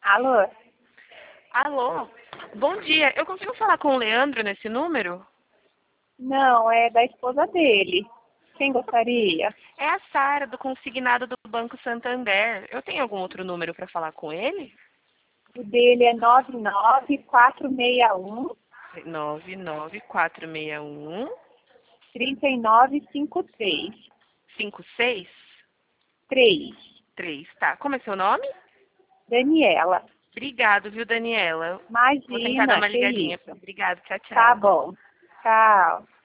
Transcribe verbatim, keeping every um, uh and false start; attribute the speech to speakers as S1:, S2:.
S1: Alô?
S2: Alô? Bom dia. Eu consigo falar com o Leandro nesse número?
S1: Não, é da esposa dele. Quem gostaria?
S2: É a Sara, do consignado do Banco Santander. Eu tenho algum outro número para falar com ele?
S1: O dele é nove nove quatro seis um,
S2: nove nove quatro seis um
S1: três nove cinco três.
S2: cinco seis
S1: três.
S2: três. Tá. Como é seu nome?
S1: Daniela.
S2: Obrigado, viu, Daniela? Vou tentar dar
S1: Imagina,
S2: uma
S1: que
S2: ligadinha.
S1: isso.
S2: Obrigado. Tchau,
S1: Tá
S2: tchau.
S1: bom. Tchau.